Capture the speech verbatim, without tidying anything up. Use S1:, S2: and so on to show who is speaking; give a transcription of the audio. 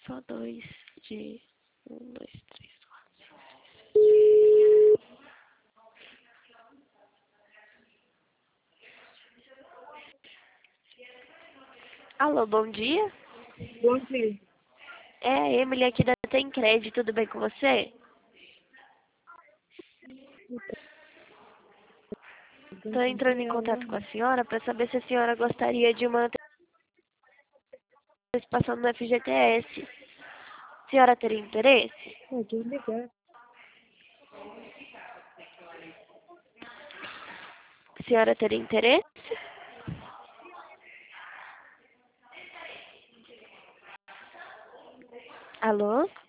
S1: só dois de um, dois, três, quatro. Alô, bom dia.
S2: Bom dia.
S1: É a Emily aqui da Tem Crédito, tudo bem com você? Estou entrando em contato com a senhora para saber se a senhora gostaria de uma antecipação no F G T S. A senhora teria interesse?
S2: Pode ligar.
S1: A senhora teria interesse? Alô?